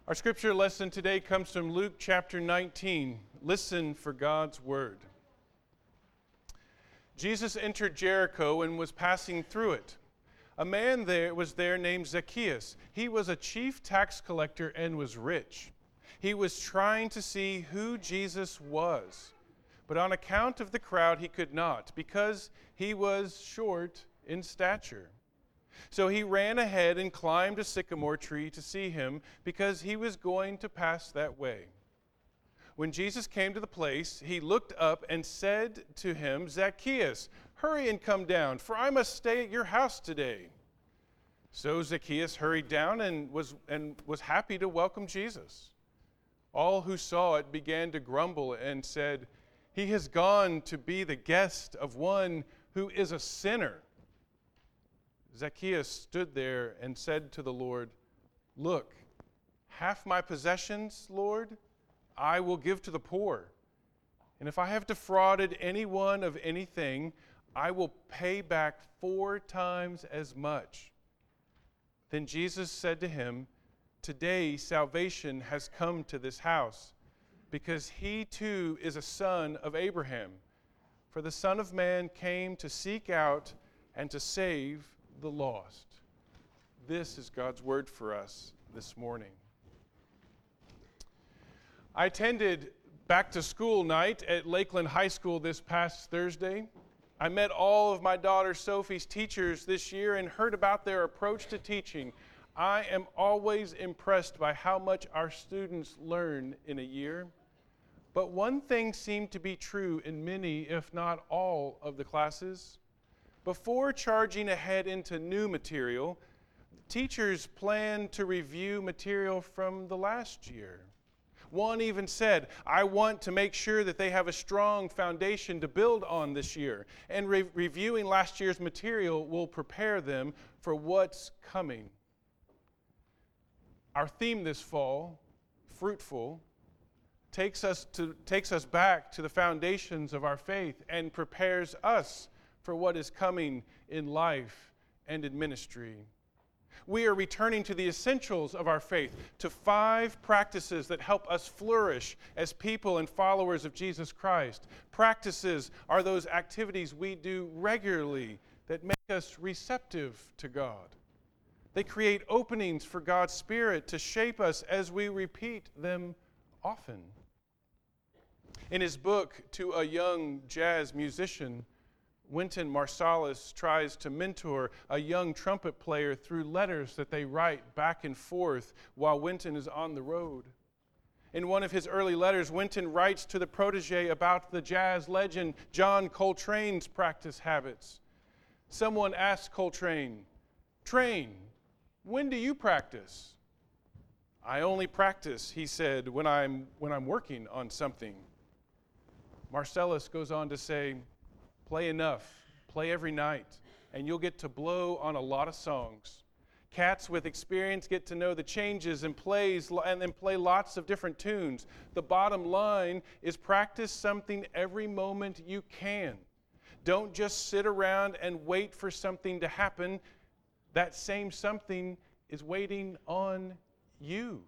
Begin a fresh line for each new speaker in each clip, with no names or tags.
Our scripture lesson today comes from Luke chapter 19. Listen for God's word. Jesus entered Jericho and was passing through it. A man was there named Zacchaeus. He was a chief tax collector and was rich. He was trying to see who Jesus was, but on account of the crowd he could not, because he was short in stature. So he ran ahead and climbed a sycamore tree to see him, because he was going to pass that way. When Jesus came to the place, he looked up and said to him, "Zacchaeus, hurry and come down, for I must stay at your house today." So Zacchaeus hurried down and was happy to welcome Jesus. All who saw it began to grumble and said, "He has gone to be the guest of one who is a sinner." Zacchaeus stood there and said to the Lord, "Look, half my possessions, Lord, I will give to the poor. And if I have defrauded anyone of anything, I will pay back 4 times as much." Then Jesus said to him, "Today salvation has come to this house, because he too is a son of Abraham. For the Son of Man came to seek out and to save the lost." This is God's word for us this morning. I attended back to school night at Lakeland High School this past Thursday. I met all of my daughter Sophie's teachers this year and heard about their approach to teaching. I am always impressed by how much our students learn in a year. But one thing seemed to be true in many, if not all, of the classes. Before charging ahead into new material, teachers plan to review material from the last year. One even said, "I want to make sure that they have a strong foundation to build on this year, and reviewing last year's material will prepare them for what's coming." Our theme this fall, Fruitful, takes us back to the foundations of our faith and prepares us for what is coming in life and in ministry. We are returning to the essentials of our faith, to 5 practices that help us flourish as people and followers of Jesus Christ. Practices are those activities we do regularly that make us receptive to God. They create openings for God's Spirit to shape us as we repeat them often. In his book, To a Young Jazz Musician, Wynton Marsalis tries to mentor a young trumpet player through letters that they write back and forth while Wynton is on the road. In one of his early letters, Wynton writes to the protege about the jazz legend John Coltrane's practice habits. Someone asked Coltrane, "Train, when do you practice?" "I only practice," he said, when I'm working on something." Marsalis goes on to say, "Play enough, play every night, and you'll get to blow on a lot of songs. Cats with experience get to know the changes and play lots of different tunes. The bottom line is practice something every moment you can. Don't just sit around and wait for something to happen. That same something is waiting on you."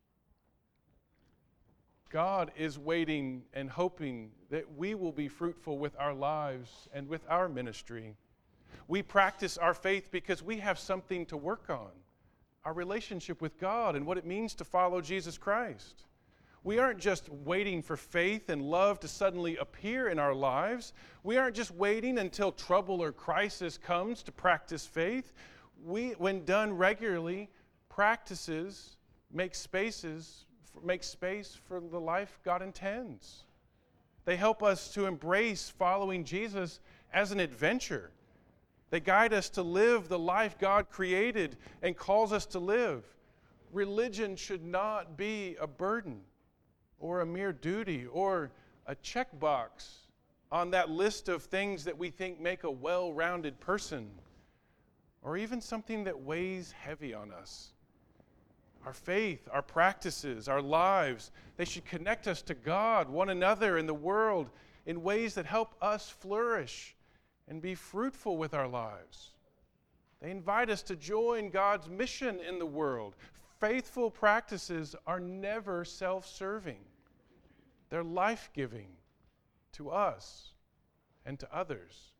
God is waiting and hoping that we will be fruitful with our lives and with our ministry. We practice our faith because we have something to work on, our relationship with God and what it means to follow Jesus Christ. We aren't just waiting for faith and love to suddenly appear in our lives. We aren't just waiting until trouble or crisis comes to practice faith. When done regularly, practices make space for the life God intends. They help us to embrace following Jesus as an adventure. They guide us to live the life God created and calls us to live. Religion should not be a burden or a mere duty or a checkbox on that list of things that we think make a well-rounded person, or even something that weighs heavy on us. Our faith, our practices, our lives, they should connect us to God, one another, and the world in ways that help us flourish and be fruitful with our lives. They invite us to join God's mission in the world, faithful practices are never self-serving. They're life-giving to us and to others.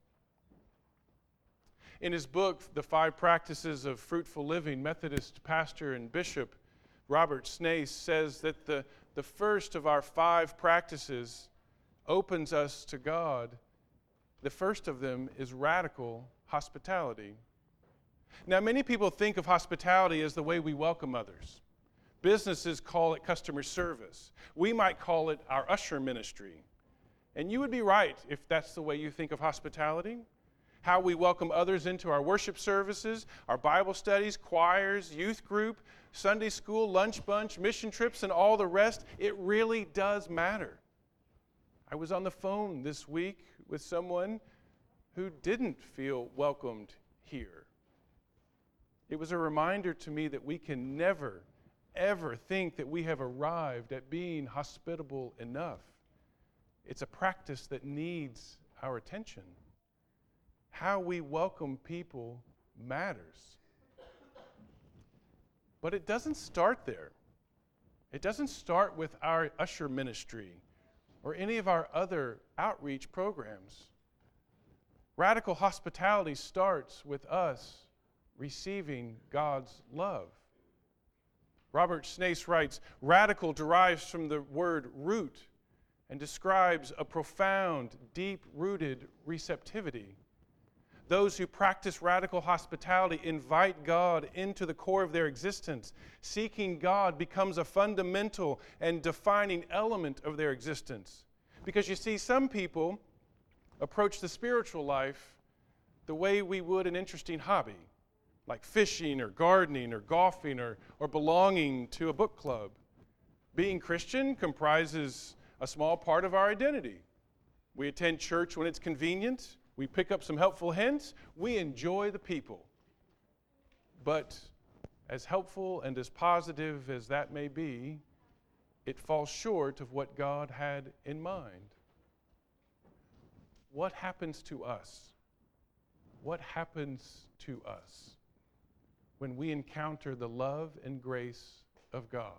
In his book, The 5 Practices of Fruitful Living, Methodist pastor and bishop Robert Snace says that the first of our 5 practices opens us to God. The first of them is radical hospitality. Now, many people think of hospitality as the way we welcome others. Businesses call it customer service. We might call it our usher ministry. And you would be right if that's the way you think of hospitality. How we welcome others into our worship services, our Bible studies, choirs, youth group, Sunday school, lunch bunch, mission trips, and all the rest, it really does matter. I was on the phone this week with someone who didn't feel welcomed here. It was a reminder to me that we can never, ever think that we have arrived at being hospitable enough. It's a practice that needs our attention. How we welcome people matters. But it doesn't start there. It doesn't start with our usher ministry or any of our other outreach programs. Radical hospitality starts with us receiving God's love. Robert Snace writes, radical derives from the word root and describes a profound, deep-rooted receptivity. Those who practice radical hospitality invite God into the core of their existence. Seeking God becomes a fundamental and defining element of their existence. Because you see, some people approach the spiritual life the way we would an interesting hobby, like fishing or gardening or golfing or belonging to a book club. Being Christian comprises a small part of our identity. We attend church when it's convenient. We pick up some helpful hints. We enjoy the people. But as helpful and as positive as that may be, it falls short of what God had in mind. What happens to us? What happens to us when we encounter the love and grace of God?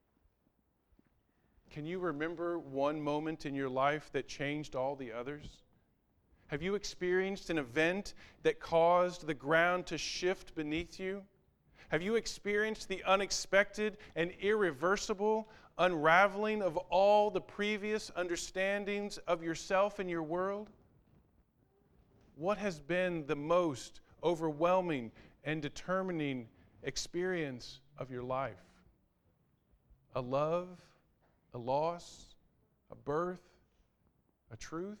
Can you remember one moment in your life that changed all the others? Have you experienced an event that caused the ground to shift beneath you? Have you experienced the unexpected and irreversible unraveling of all the previous understandings of yourself and your world? What has been the most overwhelming and determining experience of your life? A love, a loss, a birth, a truth?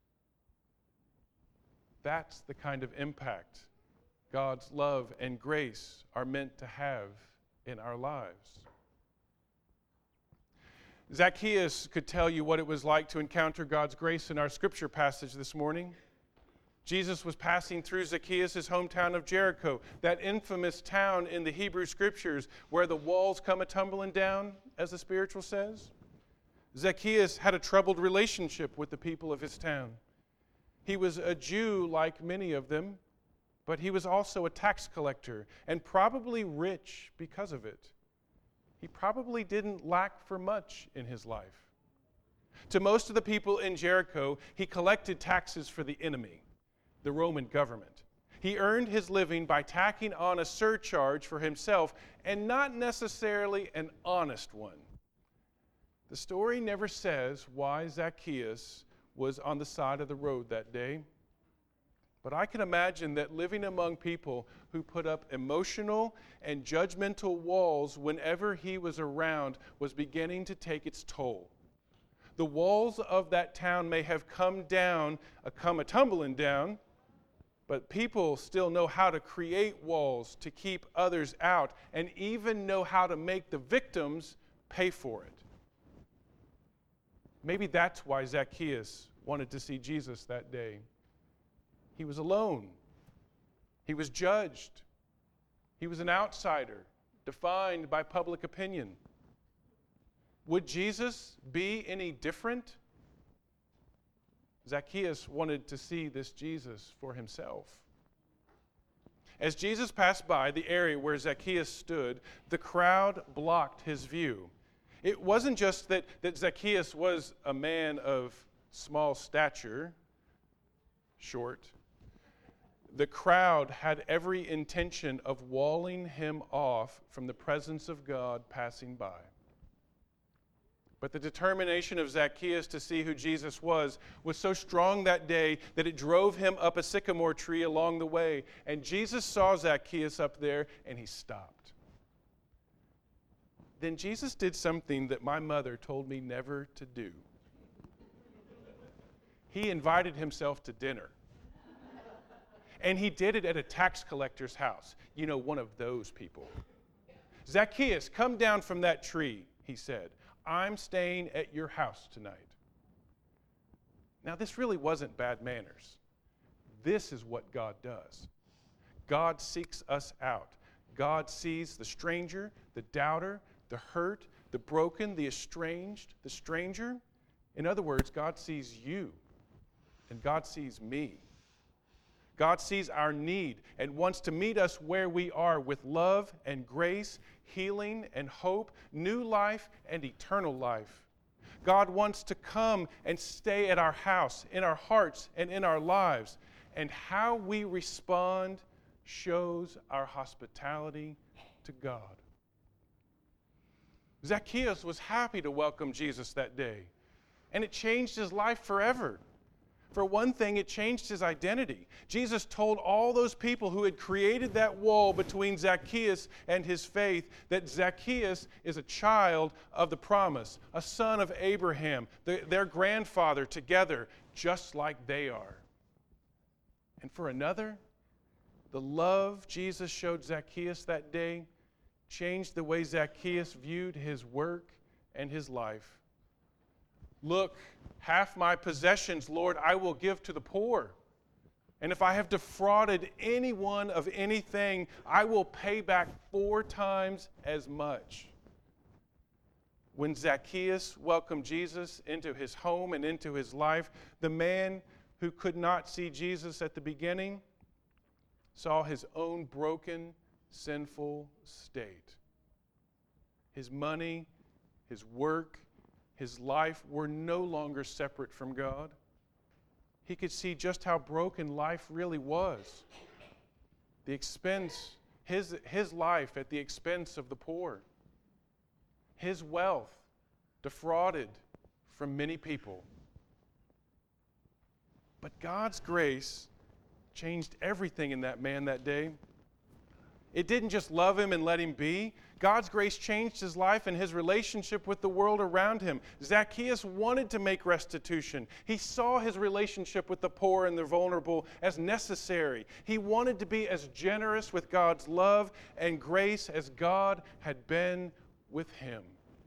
That's the kind of impact God's love and grace are meant to have in our lives. Zacchaeus could tell you what it was like to encounter God's grace in our scripture passage this morning. Jesus was passing through Zacchaeus' hometown of Jericho, that infamous town in the Hebrew scriptures where the walls come a-tumbling down, as the spiritual says. Zacchaeus had a troubled relationship with the people of his town. He was a Jew like many of them, but he was also a tax collector and probably rich because of it. He probably didn't lack for much in his life. To most of the people in Jericho, he collected taxes for the enemy, the Roman government. He earned his living by tacking on a surcharge for himself, and not necessarily an honest one. The story never says why Zacchaeus was on the side of the road that day. But I can imagine that living among people who put up emotional and judgmental walls whenever he was around was beginning to take its toll. The walls of that town may have come a-tumbling down, but people still know how to create walls to keep others out and even know how to make the victims pay for it. Maybe that's why Zacchaeus wanted to see Jesus that day. He was alone. He was judged. He was an outsider, defined by public opinion. Would Jesus be any different? Zacchaeus wanted to see this Jesus for himself. As Jesus passed by the area where Zacchaeus stood, the crowd blocked his view. It wasn't just that Zacchaeus was a man of small stature, short. The crowd had every intention of walling him off from the presence of God passing by. But the determination of Zacchaeus to see who Jesus was so strong that day that it drove him up a sycamore tree along the way. And Jesus saw Zacchaeus up there, and he stopped. Then Jesus did something that my mother told me never to do. He invited himself to dinner. And he did it at a tax collector's house. You know, one of those people. Zacchaeus, come down from that tree, he said. I'm staying at your house tonight. Now, this really wasn't bad manners. This is what God does. God seeks us out. God sees the stranger, the doubter, the hurt, the broken, the estranged, the stranger. In other words, God sees you, and God sees me. God sees our need and wants to meet us where we are with love and grace, healing and hope, new life and eternal life. God wants to come and stay at our house, in our hearts and in our lives. And how we respond shows our hospitality to God. Zacchaeus was happy to welcome Jesus that day, and it changed his life forever. For one thing, it changed his identity. Jesus told all those people who had created that wall between Zacchaeus and his faith that Zacchaeus is a child of the promise, a son of Abraham, their grandfather together, just like they are. And for another, the love Jesus showed Zacchaeus that day changed the way Zacchaeus viewed his work and his life. Look, half my possessions, Lord, I will give to the poor. And if I have defrauded anyone of anything, I will pay back 4 times as much. When Zacchaeus welcomed Jesus into his home and into his life, the man who could not see Jesus at the beginning saw his own broken, sinful state. His money, his work, his life were no longer separate from God. He could see just how broken life really was. The expense, his life at the expense of the poor. His wealth defrauded from many people. But God's grace changed everything in that man that day. It didn't just love him and let him be. God's grace changed his life and his relationship with the world around him. Zacchaeus wanted to make restitution. He saw his relationship with the poor and the vulnerable as necessary. He wanted to be as generous with God's love and grace as God had been with him.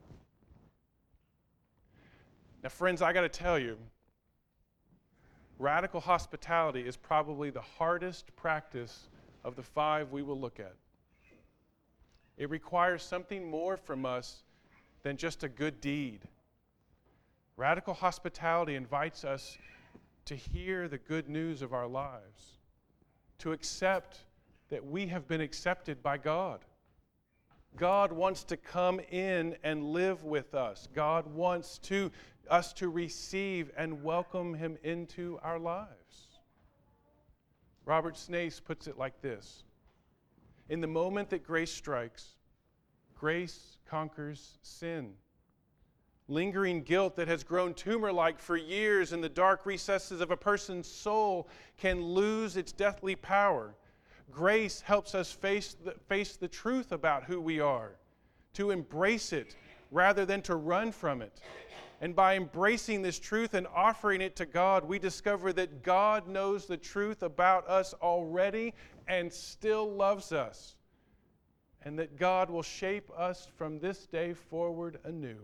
Now, friends, I got to tell you, radical hospitality is probably the hardest practice of the 5 we will look at. It requires something more from us than just a good deed. Radical hospitality invites us to hear the good news of our lives, to accept that we have been accepted by God. God wants to come in and live with us. God wants us to receive and welcome him into our lives. Robert Snace puts it like this: in the moment that grace strikes, grace conquers sin. Lingering guilt that has grown tumor-like for years in the dark recesses of a person's soul can lose its deathly power. Grace helps us face the truth about who we are, to embrace it rather than to run from it. And by embracing this truth and offering it to God, we discover that God knows the truth about us already and still loves us, and that God will shape us from this day forward anew.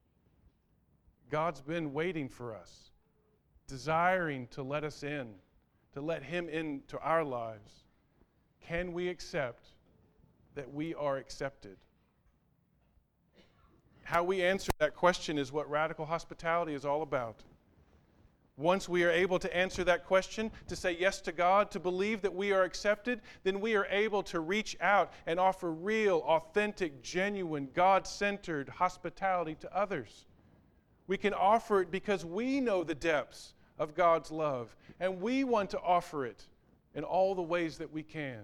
God's been waiting for us, desiring to let us in, to let him into our lives. Can we accept that we are accepted? How we answer that question is what radical hospitality is all about. Once we are able to answer that question, to say yes to God, to believe that we are accepted, then we are able to reach out and offer real, authentic, genuine, God-centered hospitality to others. We can offer it because we know the depths of God's love, and we want to offer it in all the ways that we can.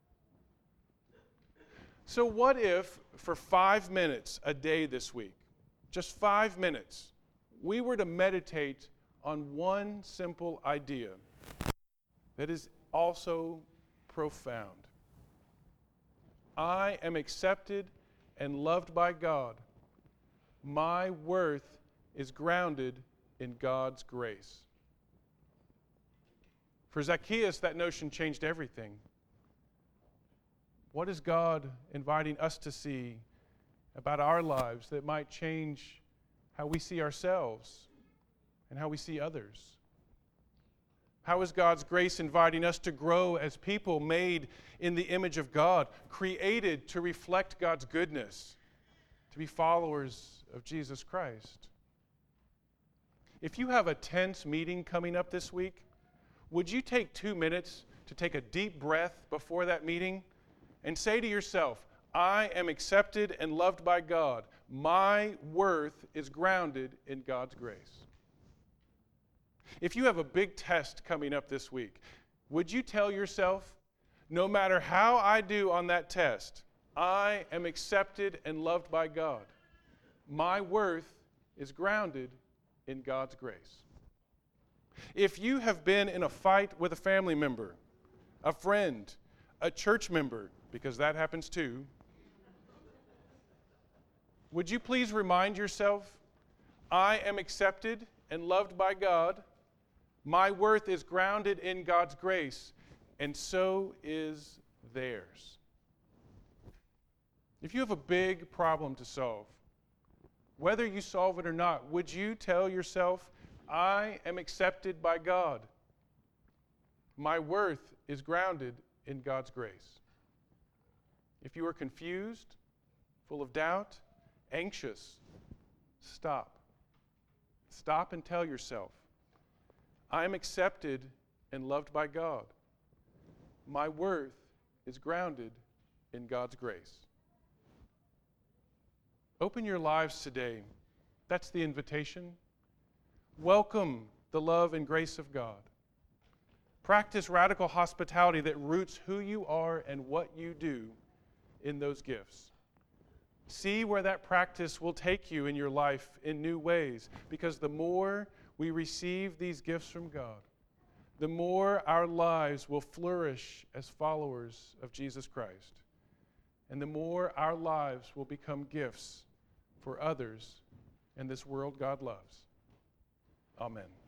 So what if for 5 minutes a day this week, just 5 minutes, we were to meditate on one simple idea that is also profound? I am accepted and loved by God. My worth is grounded in God's grace. For Zacchaeus, that notion changed everything. What is God inviting us to see about our lives that might change how we see ourselves and how we see others? How is God's grace inviting us to grow as people made in the image of God, created to reflect God's goodness, to be followers of Jesus Christ? If you have a tense meeting coming up this week, would you take 2 minutes to take a deep breath before that meeting and say to yourself, I am accepted and loved by God. My worth is grounded in God's grace. If you have a big test coming up this week, would you tell yourself, no matter how I do on that test, I am accepted and loved by God. My worth is grounded in God's grace. If you have been in a fight with a family member, a friend, a church member, because that happens too, would you please remind yourself, I am accepted and loved by God. My worth is grounded in God's grace, and so is theirs. If you have a big problem to solve, whether you solve it or not, would you tell yourself, I am accepted by God. My worth is grounded in God's grace. If you are confused, full of doubt, anxious, stop. Stop and tell yourself, I am accepted and loved by God. My worth is grounded in God's grace. Open your lives today. That's the invitation. Welcome the love and grace of God. Practice radical hospitality that roots who you are and what you do in those gifts. See where that practice will take you in your life in new ways, because the more we receive these gifts from God, the more our lives will flourish as followers of Jesus Christ, and the more our lives will become gifts for others in this world God loves. Amen.